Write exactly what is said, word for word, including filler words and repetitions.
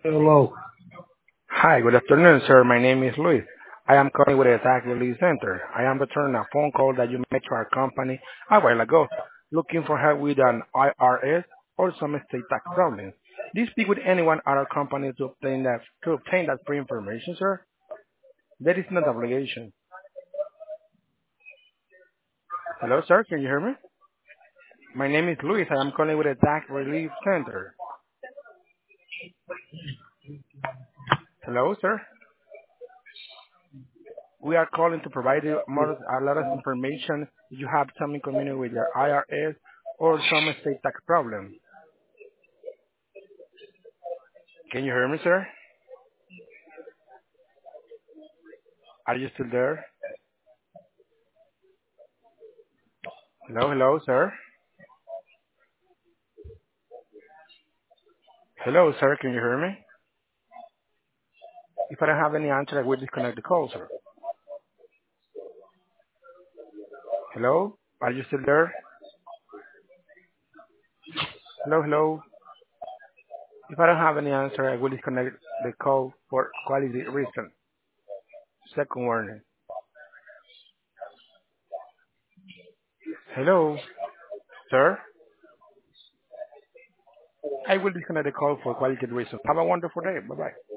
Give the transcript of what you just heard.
Hello. Hi, good afternoon, sir. My name is Luis. I am calling with the Tax Relief Center. I am returning a phone call that you made to our company a while ago, looking for help with an I R S or some state tax problems. Do you speak with anyone at our company to obtain that to obtain that free information, sir? That is not obligation. Hello, sir. Can you hear me? My name is Luis. I am calling with the Tax Relief Center. Hello, sir. We are calling to provide you more, a lot of information if you have something community with your I R S or some state tax problem. Can you hear me, sir? Are you still there? Hello, hello, sir. Hello, sir. Can you hear me? If I don't have any answer, I will disconnect the call, sir. Hello? Are you still there? Hello, hello. If I don't have any answer, I will disconnect the call for quality reason. Second warning. Hello, sir. I will disconnect the call for quality reasons. Have a wonderful day. Bye-bye.